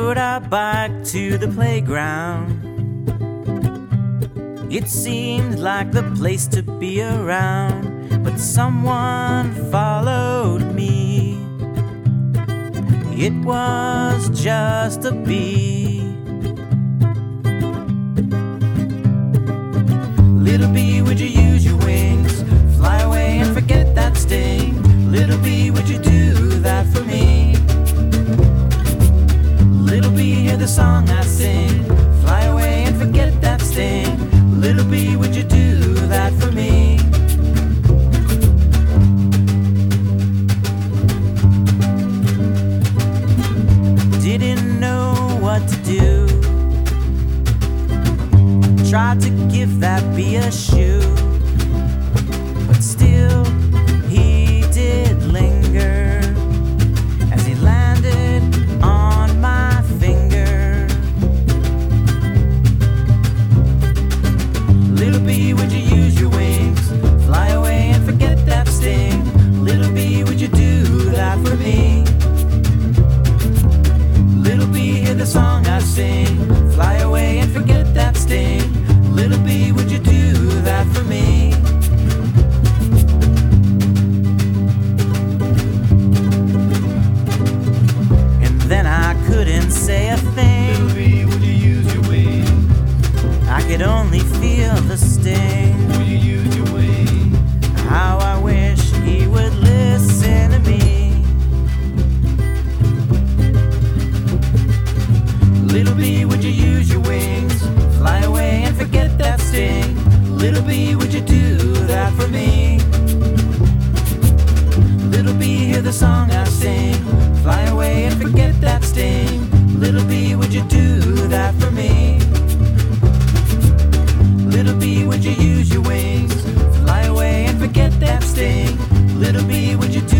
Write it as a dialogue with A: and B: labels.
A: rode our bike to the playground. It seemed like the place to be around, but someone followed me. It was just a bee. Little bee, would you use your wings? Fly away and forget that sting. Little bee, would you do that for me? Little bee, hear the song I sing. Fly away and forget that sting. Little bee, would you do that for me? Didn't know what to do. Tried to give that bee a shoe, but still he did linger as he landed on my finger. Little bee, would you use your wings? Fly away and forget that sting. Little bee, would you do that for me? Little bee, hear the song I sing. Fly away and forget that sting. Little bee, would you do that for me? And then I couldn't say a thing.
B: Little bee, would you use your wings?
A: I could only feel the sting.
B: Would you use your wings?
A: How I wish he would listen to me. Little bee, would you use your wings? Fly away and forget that sting. Little bee, would you do that for me? Little bee, hear the song I sing. Fly away and forget that sting. Little bee, would you do that for me? Little bee, would you use your wings? Fly away and forget that sting. Little bee, would you do